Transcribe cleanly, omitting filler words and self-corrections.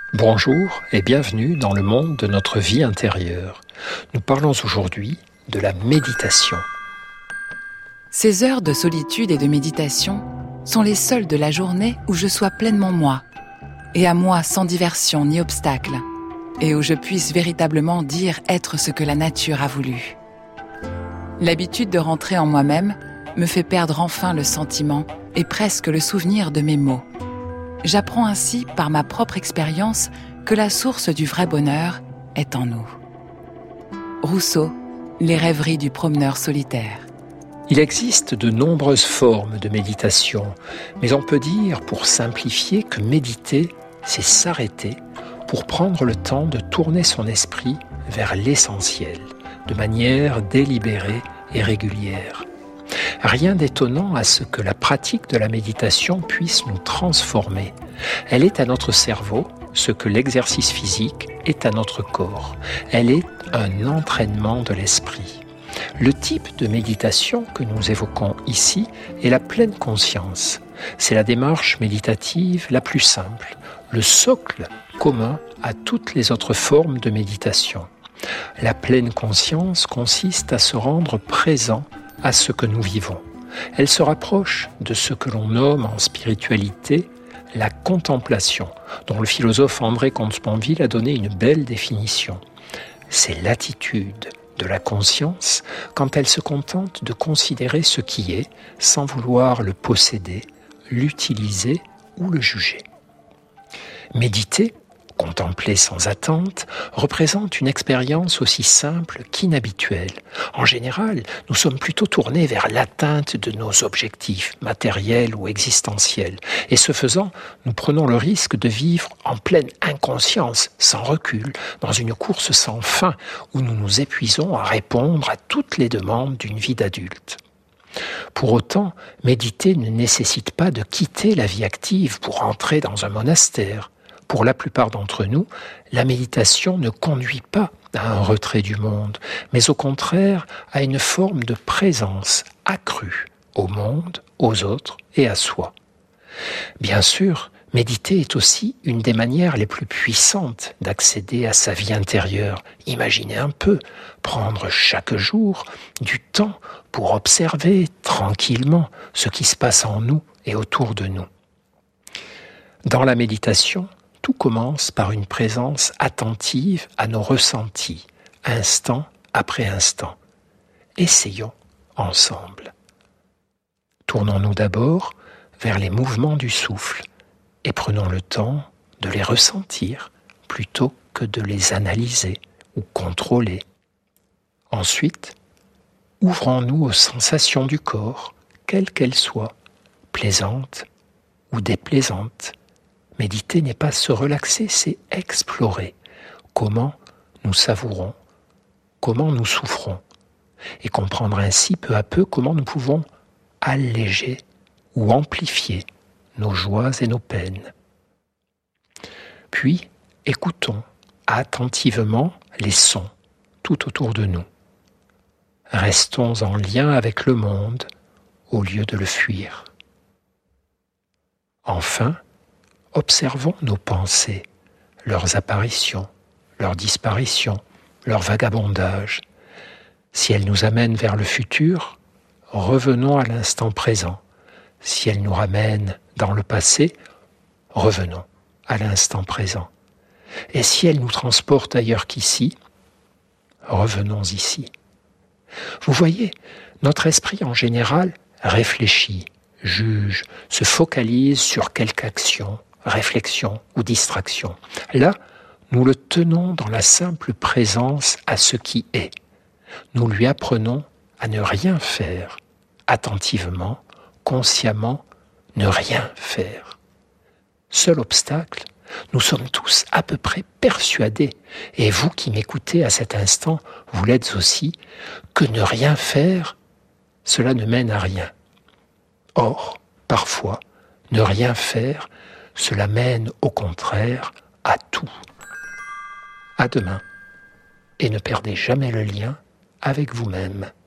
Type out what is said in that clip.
Bonjour et bienvenue dans le monde de notre vie intérieure. Nous parlons aujourd'hui de la méditation. Ces heures de solitude et de méditation sont les seules de la journée où je sois pleinement moi, et à moi sans diversion ni obstacle, et où je puisse véritablement dire être ce que la nature a voulu. L'habitude de rentrer en moi-même me fait perdre enfin le sentiment et presque le souvenir de mes mots. J'apprends ainsi par ma propre expérience que la source du vrai bonheur est en nous. Rousseau, Les rêveries du promeneur solitaire. Il existe de nombreuses formes de méditation, mais on peut dire, pour simplifier, que méditer, c'est s'arrêter pour prendre le temps de tourner son esprit vers l'essentiel, de manière délibérée et régulière. Rien d'étonnant à ce que la pratique de la méditation puisse nous transformer. Elle est à notre cerveau ce que l'exercice physique est à notre corps. Elle est un entraînement de l'esprit. Le type de méditation que nous évoquons ici est la pleine conscience. C'est la démarche méditative la plus simple, le socle commun à toutes les autres formes de méditation. La pleine conscience consiste à se rendre présent à ce que nous vivons. Elle se rapproche de ce que l'on nomme en spiritualité la contemplation, dont le philosophe André Comte-Sponville a donné une belle définition. C'est l'attitude de la conscience quand elle se contente de considérer ce qui est sans vouloir le posséder, l'utiliser ou le juger. Méditer, contempler sans attente, représente une expérience aussi simple qu'inhabituelle. En général, nous sommes plutôt tournés vers l'atteinte de nos objectifs matériels ou existentiels. Et ce faisant, nous prenons le risque de vivre en pleine inconscience, sans recul, dans une course sans fin, où nous nous épuisons à répondre à toutes les demandes d'une vie d'adulte. Pour autant, méditer ne nécessite pas de quitter la vie active pour entrer dans un monastère. Pour la plupart d'entre nous, la méditation ne conduit pas à un retrait du monde, mais au contraire à une forme de présence accrue au monde, aux autres et à soi. Bien sûr, méditer est aussi une des manières les plus puissantes d'accéder à sa vie intérieure. Imaginez un peu, prendre chaque jour du temps pour observer tranquillement ce qui se passe en nous et autour de nous. Dans la méditation, tout commence par une présence attentive à nos ressentis, instant après instant. Essayons ensemble. Tournons-nous d'abord vers les mouvements du souffle et prenons le temps de les ressentir plutôt que de les analyser ou contrôler. Ensuite, ouvrons-nous aux sensations du corps, quelles qu'elles soient, plaisantes ou déplaisantes. Méditer n'est pas se relaxer, c'est explorer comment nous savourons, comment nous souffrons, et comprendre ainsi peu à peu comment nous pouvons alléger ou amplifier nos joies et nos peines. Puis, écoutons attentivement les sons tout autour de nous. Restons en lien avec le monde au lieu de le fuir. Enfin, observons nos pensées, leurs apparitions, leurs disparitions, leur vagabondage. Si elles nous amènent vers le futur, revenons à l'instant présent. Si elles nous ramènent dans le passé, revenons à l'instant présent. Et si elles nous transportent ailleurs qu'ici, revenons ici. Vous voyez, notre esprit en général réfléchit, juge, se focalise sur quelque action, réflexion ou distraction. Là, nous le tenons dans la simple présence à ce qui est. Nous lui apprenons à ne rien faire, attentivement, consciemment, ne rien faire. Seul obstacle, nous sommes tous à peu près persuadés, et vous qui m'écoutez à cet instant, vous l'êtes aussi, que ne rien faire, cela ne mène à rien. Or, parfois, ne rien faire, cela mène au contraire à tout. À demain, et ne perdez jamais le lien avec vous-même.